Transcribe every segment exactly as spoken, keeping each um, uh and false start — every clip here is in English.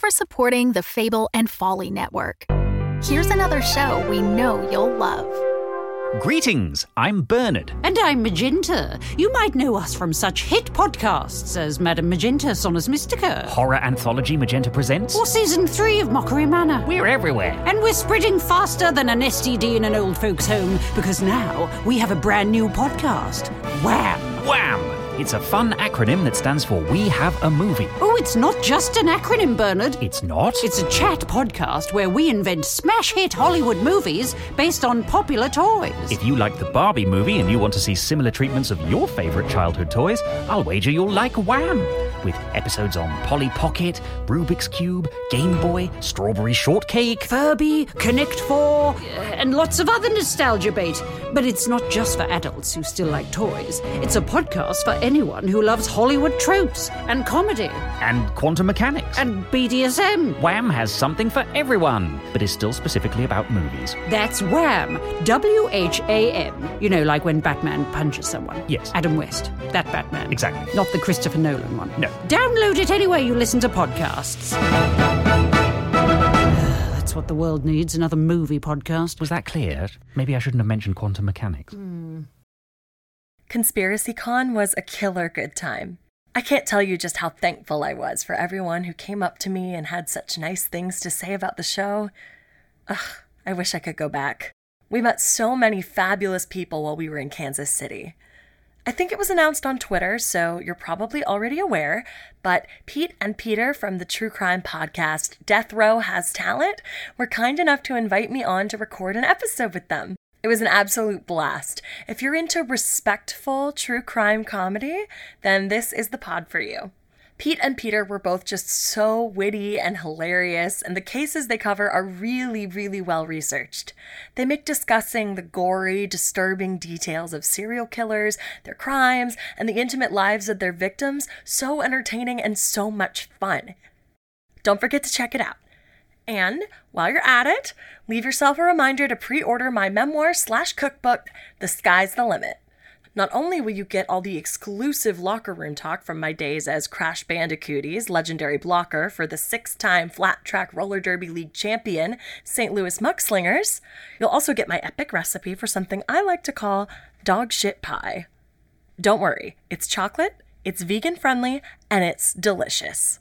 for supporting the Fable and Folly Network. Here's another show we know you'll love. Greetings, I'm Bernard. And I'm Magenta. You might know us from such hit podcasts as Madame Magenta, Sonus Mystica. Horror anthology Magenta Presents. Or Season three of Mockery Manor. We're everywhere. And we're spreading faster than an S T D in an old folks' home, because now we have a brand new podcast. Wham! Wham! It's a fun acronym that stands for We Have a Movie. Oh, it's not just an acronym, Bernard. It's not? It's a chat podcast where we invent smash hit Hollywood movies based on popular toys. If you like the Barbie movie and you want to see similar treatments of your favourite childhood toys, I'll wager you'll like Wham! With episodes on Polly Pocket, Rubik's Cube, Game Boy, Strawberry Shortcake, Furby, Connect Four, and lots of other nostalgia bait. But it's not just for adults who still like toys. It's a podcast for anyone who loves Hollywood tropes and comedy. And quantum mechanics. And B D S M. Wham has something for everyone, but is still specifically about movies. That's Wham! W H A M. You know, like when Batman punches someone. Yes. Adam West. That Batman. Exactly. Not the Christopher Nolan one. No. Download it anywhere you listen to podcasts. That's what the world needs, another movie podcast. Was that clear? Maybe I shouldn't have mentioned quantum mechanics. Mm. ConspiracyCon was a killer good time. I can't tell you just how thankful I was for everyone who came up to me and had such nice things to say about the show. Ugh, I wish I could go back. We met so many fabulous people while we were in Kansas City. I think it was announced on Twitter, so you're probably already aware, but Pete and Peter from the true crime podcast Death Row Has Talent were kind enough to invite me on to record an episode with them. It was an absolute blast. If you're into respectful true crime comedy, then this is the pod for you. Pete and Peter were both just so witty and hilarious, and the cases they cover are really, really well researched. They make discussing the gory, disturbing details of serial killers, their crimes, and the intimate lives of their victims so entertaining and so much fun. Don't forget to check it out. And while you're at it, leave yourself a reminder to pre-order my memoir slash cookbook, The Sky's the Limit. Not only will you get all the exclusive locker room talk from my days as Crash Bandicooty's legendary blocker for the six-time Flat Track Roller Derby League champion, Saint Louis Muckslingers, you'll also get my epic recipe for something I like to call dog shit pie. Don't worry, it's chocolate, it's vegan-friendly, and it's delicious.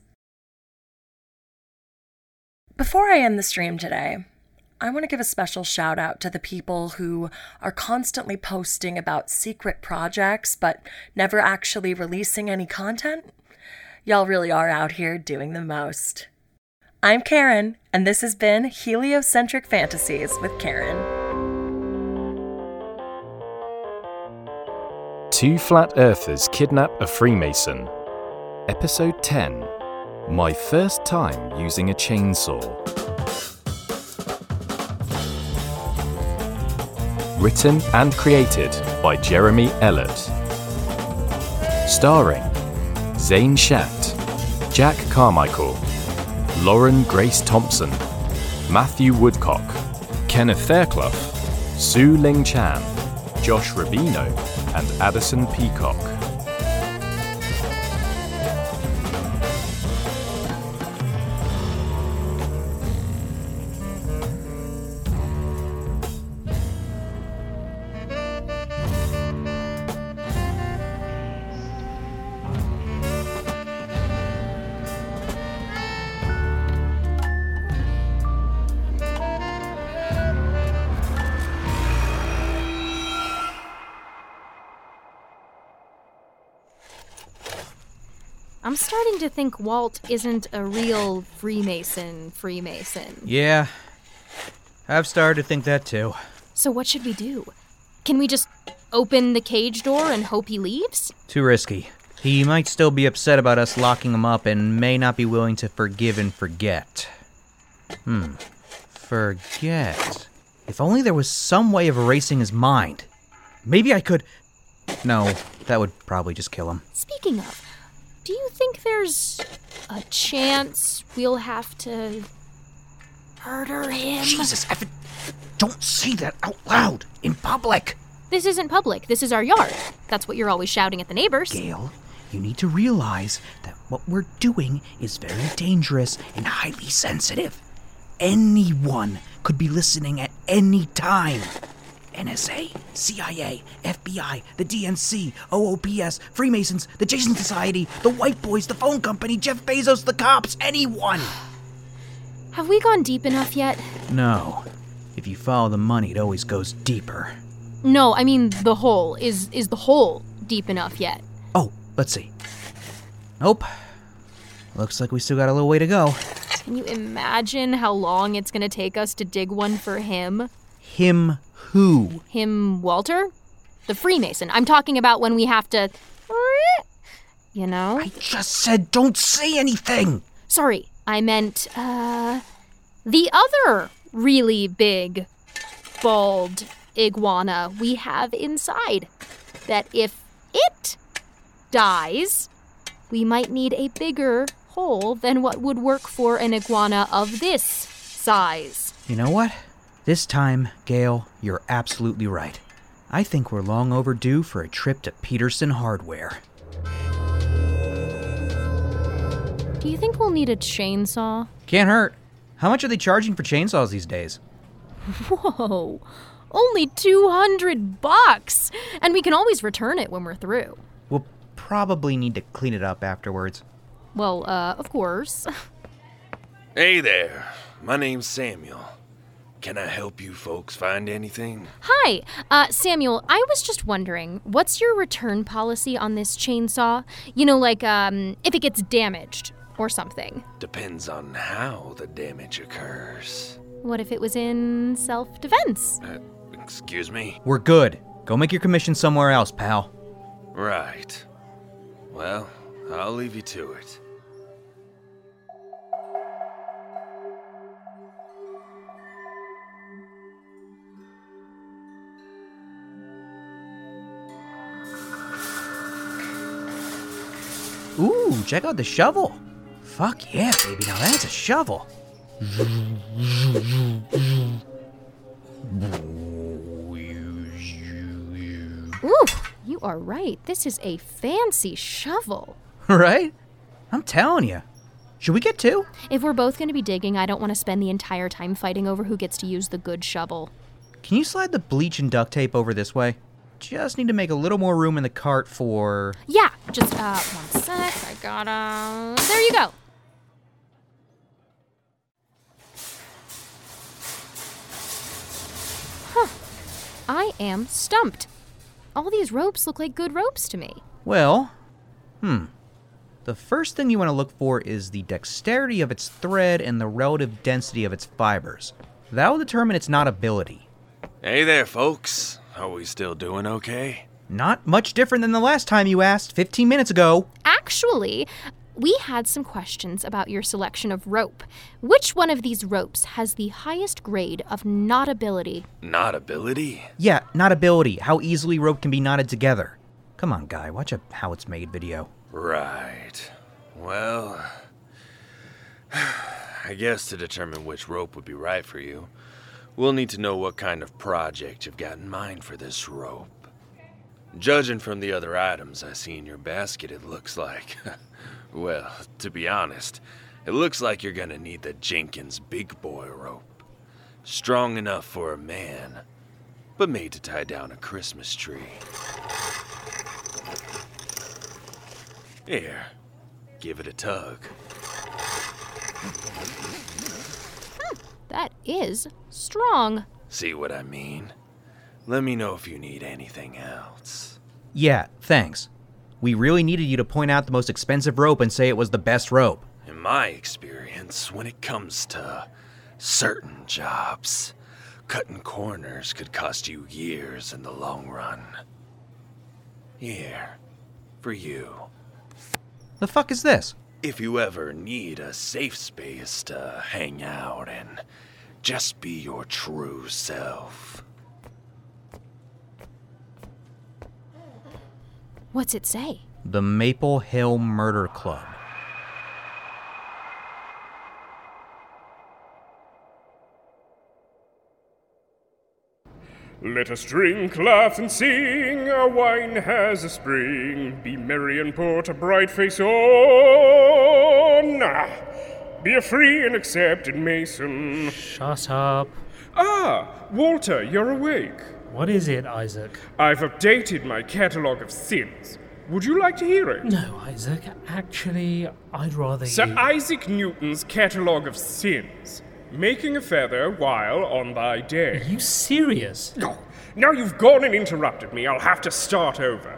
Before I end the stream today, I want to give a special shout out to the people who are constantly posting about secret projects but never actually releasing any content. Y'all really are out here doing the most. I'm Karen, and this has been Heliocentric Fantasies with Karen. Two Flat Earthers Kidnap a Freemason. Episode ten. My first time using a chainsaw. Written and created by Jeremy Ellert. Starring Zane Schacht, Jack Carmichael, Lauren Grace Thompson, Matthew Woodcock, Kenneth Fairclough, Sue Ling Chan, Josh Rubino, and Addison Peacock. I'm starting to think Walt isn't a real Freemason Freemason. Yeah, I've started to think that too. So what should we do? Can we just open the cage door and hope he leaves? Too risky. He might still be upset about us locking him up and may not be willing to forgive and forget. Hmm. Forget. If only there was some way of erasing his mind. Maybe I could... No, that would probably just kill him. Speaking of, do you think there's a chance we'll have to murder him? Jesus, Evan, don't say that out loud in public. This isn't public. This is our yard. That's what you're always shouting at the neighbors. Gail, You need to realize that what we're doing is very dangerous and highly sensitive. Anyone could be listening at any time. N S A, C I A, F B I, the D N C, O O P S, Freemasons, the Jason Society, the White Boys, the phone company, Jeff Bezos, the cops, anyone! Have we gone deep enough yet? No. If you follow the money, it always goes deeper. No, I mean the hole. Is is the hole deep enough yet? Oh, let's see. Nope. Looks like we still got a little way to go. Can you imagine how long it's gonna take us to dig one for him? Him who? Him, Walter? The Freemason. I'm talking about when we have to... You know? I just said don't say anything! Sorry, I meant, uh... the other really big, bald iguana we have inside. That if it dies, we might need a bigger hole than what would work for an iguana of this size. You know what? This time, Gail, you're absolutely right. I think we're long overdue for a trip to Peterson Hardware. Do you think we'll need a chainsaw? Can't hurt. How much are they charging for chainsaws these days? Whoa, only two hundred bucks! And we can always return it when we're through. We'll probably need to clean it up afterwards. Well, uh, of course. Hey there, my name's Samuel. Can I help you folks find anything? Hi, uh, Samuel, I was just wondering, what's your return policy on this chainsaw? You know, like, um, if it gets damaged or something. Depends on how the damage occurs. What if it was in self-defense? Uh, excuse me? We're good. Go make your commission somewhere else, pal. Right. Well, I'll leave you to it. Ooh, check out the shovel. Fuck yeah, baby, now that's a shovel. Ooh, you are right. This is a fancy shovel. Right? I'm telling you. Should we get two? If we're both going to be digging, I don't want to spend the entire time fighting over who gets to use the good shovel. Can you slide the bleach and duct tape over this way? Just need to make a little more room in the cart for... Yeah, just, uh, one sec. I gotta... There you go. Huh. I am stumped. All these ropes look like good ropes to me. Well, hmm. The first thing you want to look for is the dexterity of its thread and the relative density of its fibers. That will determine its knotability. Hey there, folks. Are we still doing okay? Not much different than the last time you asked, fifteen minutes ago. Actually, we had some questions about your selection of rope. Which one of these ropes has the highest grade of knotability? Knotability? Yeah, knotability. How easily rope can be knotted together. Come on, guy, watch a How It's Made video. Right. Well, I guess to determine which rope would be right for you, we'll need to know what kind of project you've got in mind for this rope. Judging from the other items I see in your basket, it looks like... well, to be honest, it looks like you're gonna need the Jenkins Big Boy rope. Strong enough for a man, but made to tie down a Christmas tree. Here, give it a tug. That is strong. See what I mean? Let me know if you need anything else. Yeah, thanks. We really needed you to point out the most expensive rope and say it was the best rope. In my experience, when it comes to certain jobs, cutting corners could cost you years in the long run. Here, for you. The fuck is this? If you ever need a safe space to hang out and just be your true self. What's it say? The Maple Hill Murder Club. Let us drink, laugh, and sing. Our wine has a spring. Be merry and put a bright face on. Be a free and accepted Mason. Shut up. Ah, Walter, you're awake. What is it, Isaac? I've updated my catalogue of sins. Would you like to hear it? No, Isaac. Actually, I'd rather Sir you... Isaac Newton's catalogue of sins. Making a feather while on thy day. Are you serious? Oh, now you've gone and interrupted me. I'll have to start over.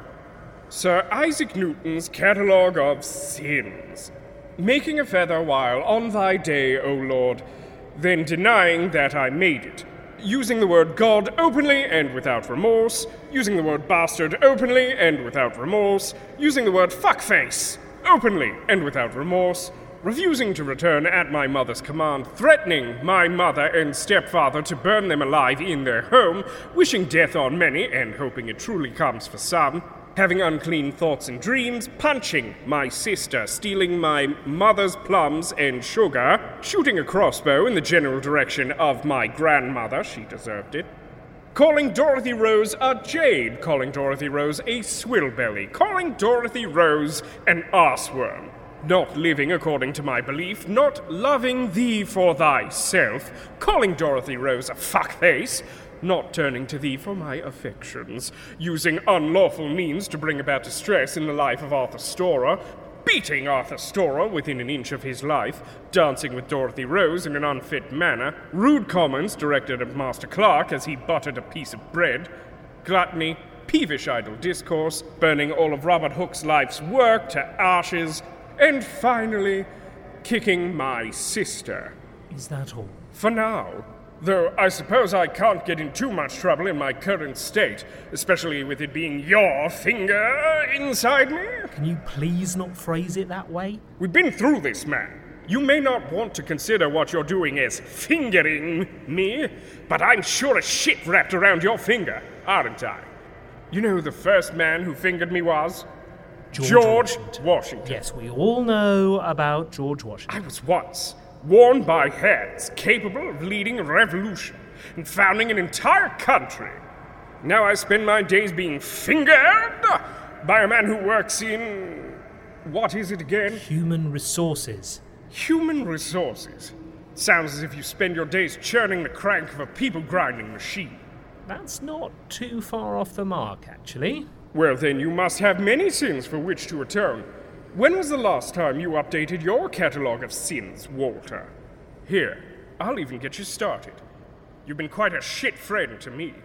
Sir Isaac Newton's catalogue of sins. Making a feather while on thy day, O Lord, then denying that I made it. Using the word God openly and without remorse. Using the word bastard openly and without remorse. Using the word fuckface openly and without remorse. Refusing to return at my mother's command, threatening my mother and stepfather to burn them alive in their home, wishing death on many and hoping it truly comes for some, having unclean thoughts and dreams, punching my sister, stealing my mother's plums and sugar, shooting a crossbow in the general direction of my grandmother, she deserved it, calling Dorothy Rose a jade, calling Dorothy Rose a swillbelly, calling Dorothy Rose an arseworm, not living according to my belief, not loving thee for thyself, calling Dorothy Rose a fuckface, not turning to thee for my affections, using unlawful means to bring about distress in the life of Arthur Storer, beating Arthur Storer within an inch of his life, dancing with Dorothy Rose in an unfit manner, rude comments directed at Master Clark as he buttered a piece of bread, gluttony, peevish idle discourse, burning all of Robert Hooke's life's work to ashes, and finally, kicking my sister. Is that all? For now. Though I suppose I can't get in too much trouble in my current state, especially with it being your finger inside me. Can you please not phrase it that way? We've been through this, man. You may not want to consider what you're doing as fingering me, but I'm sure as shit wrapped around your finger, aren't I? You know who the first man who fingered me was? George, George Washington. Washington. Yes, we all know about George Washington. I was once worn by hands capable of leading a revolution and founding an entire country. Now I spend my days being fingered by a man who works in... what is it again? Human resources. Human resources. Sounds as if you spend your days churning the crank of a people-grinding machine. That's not too far off the mark, actually. Well, then you must have many sins for which to atone. When was the last time you updated your catalogue of sins, Walter? Here, I'll even get you started. You've been quite a shit friend to me.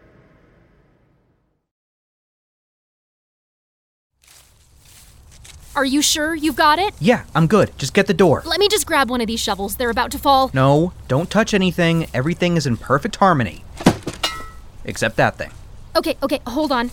Are you sure you've got it? Yeah, I'm good. Just get the door. Let me just grab one of these shovels. They're about to fall. No, don't touch anything. Everything is in perfect harmony. Except that thing. Okay, okay, hold on.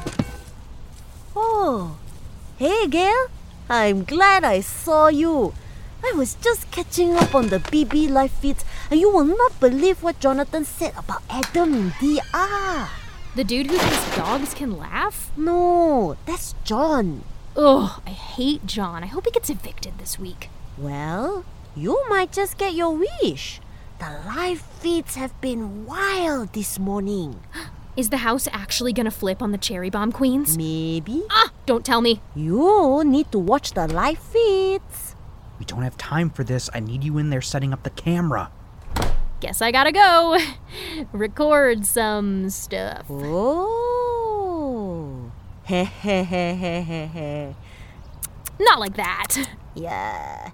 Oh, hey, Gail. I'm glad I saw you. I was just catching up on the B B live feeds, and you will not believe what Jonathan said about Adam in D R. The dude who thinks dogs can laugh? No, that's John. Ugh, I hate John. I hope he gets evicted this week. Well, you might just get your wish. The live feeds have been wild this morning. Is the house actually gonna flip on the Cherry Bomb Queens? Maybe. Ah, don't tell me. You need to watch the live feeds. We don't have time for this. I need you in there setting up the camera. Guess I gotta go. Record some stuff. Oh. Heh heh heh heh heh heh. Not like that. Yeah.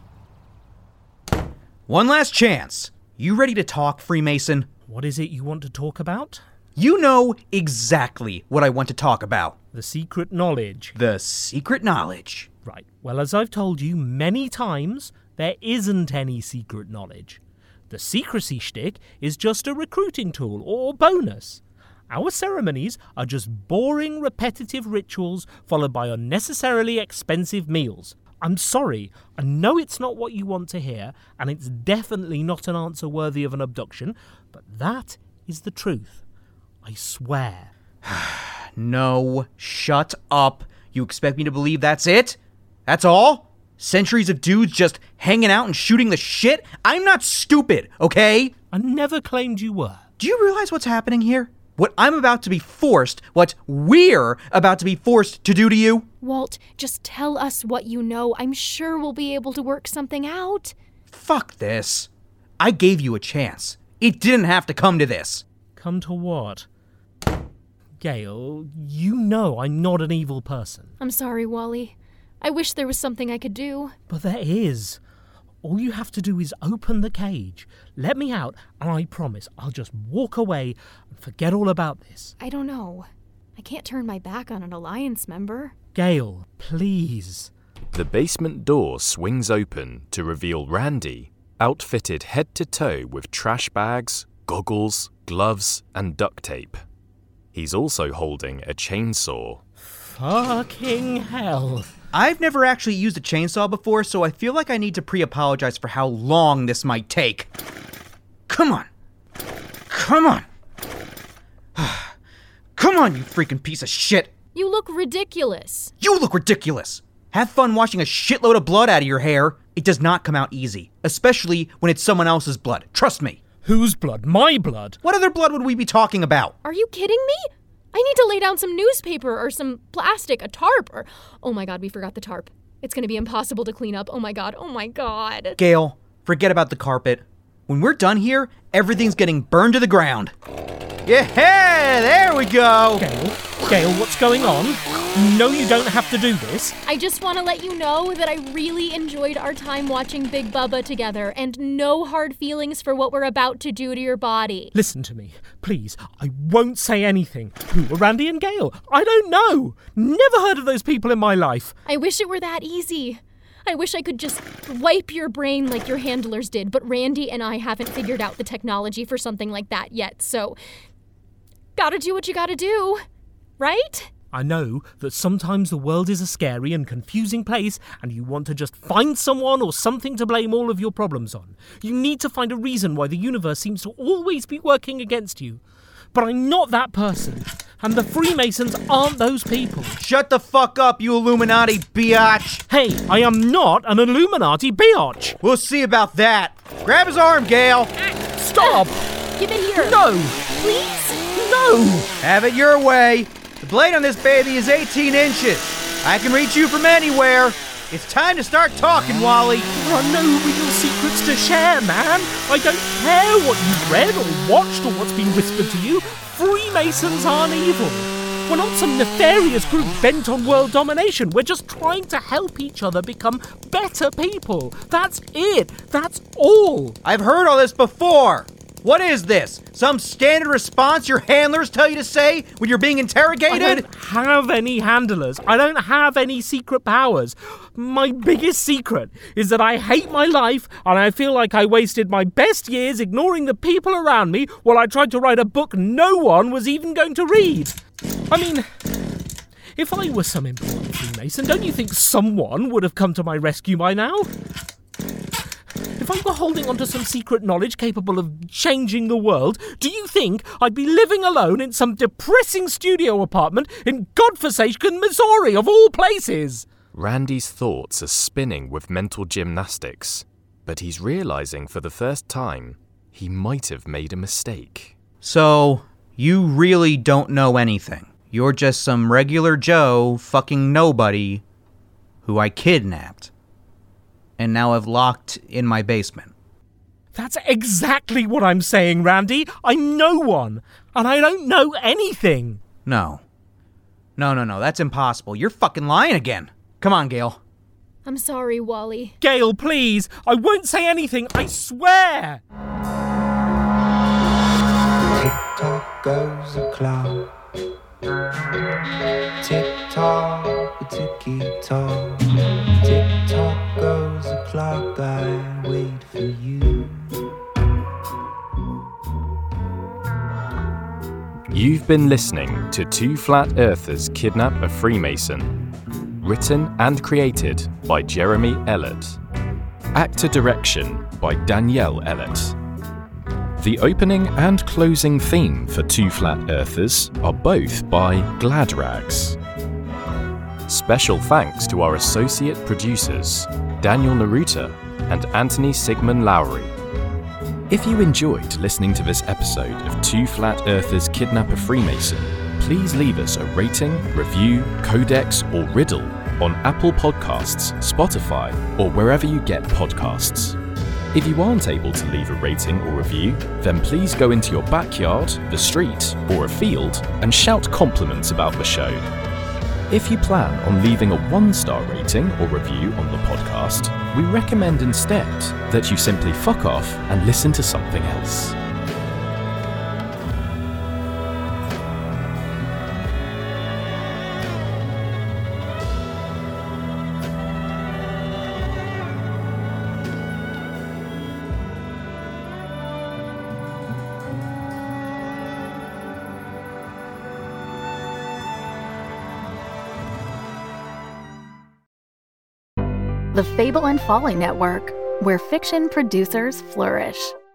One last chance. You ready to talk, Freemason? What is it you want to talk about? You know exactly what I want to talk about. The secret knowledge. The secret knowledge. Right. Well, as I've told you many times, there isn't any secret knowledge. The secrecy shtick is just a recruiting tool or bonus. Our ceremonies are just boring, repetitive rituals followed by unnecessarily expensive meals. I'm sorry, I know it's not what you want to hear, and it's definitely not an answer worthy of an abduction, but that is the truth. I swear. No, shut up. You expect me to believe that's it? That's all? Centuries of dudes just hanging out and shooting the shit? I'm not stupid, okay? I never claimed you were. Do you realize what's happening here? what I'm about to be forced, what we're about to be forced to do to you? Walt, just tell us what you know. I'm sure we'll be able to work something out. Fuck this. I gave you a chance. It didn't have to come to this. Come to what? Gale, you know I'm not an evil person. I'm sorry, Wally. I wish there was something I could do. But there is. All you have to do is open the cage, let me out, and I promise I'll just walk away and forget all about this. I don't know. I can't turn my back on an Alliance member. Gale, please. The basement door swings open to reveal Randy, outfitted head to toe with trash bags, goggles, gloves, and duct tape. He's also holding a chainsaw. Fucking hell. I've never actually used a chainsaw before, so I feel like I need to pre-apologize for how long this might take. Come on. Come on. Come on, you freaking piece of shit. You look ridiculous. You look ridiculous. Have fun washing a shitload of blood out of your hair. It does not come out easy, especially when it's someone else's blood. Trust me. Whose blood? My blood? What other blood would we be talking about? Are you kidding me? I need to lay down some newspaper or some plastic, a tarp, or... Oh my god, we forgot the tarp. It's gonna be impossible to clean up. Oh my god, oh my god. Gale, forget about the carpet. When we're done here, everything's getting burned to the ground. Yeah, there we go. Gale, Gale, what's going on? No, you don't have to do this. I just want to let you know that I really enjoyed our time watching Big Bubba together, and no hard feelings for what we're about to do to your body. Listen to me, please. I won't say anything. Who are Randy and Gale? I don't know. Never heard of those people in my life. I wish it were that easy. I wish I could just wipe your brain like your handlers did, but Randy and I haven't figured out the technology for something like that yet, so gotta do what you gotta do, right? I know that sometimes the world is a scary and confusing place and you want to just find someone or something to blame all of your problems on. You need to find a reason why the universe seems to always be working against you. But I'm not that person, and the Freemasons aren't those people. Shut the fuck up, you Illuminati biatch! Hey, I am not an Illuminati biatch! We'll see about that. Grab his arm, Gale! Stop! Give it here! No! Please? No! Have it your way. The blade on this baby is eighteen inches. I can reach you from anywhere. It's time to start talking, Wally. There are no real secrets to share, man. I don't care what you've read or watched or what's been whispered to you. Freemasons aren't evil. We're not some nefarious group bent on world domination. We're just trying to help each other become better people. That's it. That's all. I've heard all this before. What is this? Some standard response your handlers tell you to say when you're being interrogated? I don't have any handlers. I don't have any secret powers. My biggest secret is that I hate my life and I feel like I wasted my best years ignoring the people around me while I tried to write a book no one was even going to read. I mean, if I were some important Freemason, don't you think someone would have come to my rescue by now? If I were holding onto some secret knowledge capable of changing the world, do you think I'd be living alone in some depressing studio apartment in godforsaken Missouri, of all places? Randy's thoughts are spinning with mental gymnastics, but he's realizing for the first time he might have made a mistake. So, you really don't know anything. You're just some regular Joe fucking nobody who I kidnapped and now have locked in my basement. That's exactly what I'm saying, Randy. I'm no one, and I don't know anything. No. No, no, no, that's impossible. You're fucking lying again. Come on, Gale. I'm sorry, Wally. Gale, please. I won't say anything, I swear. Tick-tock goes the clock. Tick-tock, ticky-tock. Tick-tock goes the clock, I wait for you. You've been listening to Two Flat Earthers Kidnap a Freemason. Written and created by Jeremy Ellett. Actor direction by Danielle Ellett. The opening and closing theme for Two Flat Earthers are both by Gladrags. Special thanks to our associate producers, Daniel Naruta and Anthony Sigmund Lowry. If you enjoyed listening to this episode of Two Flat Earthers Kidnap a Freemason, please leave us a rating, review, codex, or riddle on Apple Podcasts, Spotify, or wherever you get podcasts. If you aren't able to leave a rating or review, then please go into your backyard, the street, or a field and shout compliments about the show. If you plan on leaving a one-star rating or review on the podcast, we recommend instead that you simply fuck off and listen to something else. The Fable and Folly Network, where fiction producers flourish.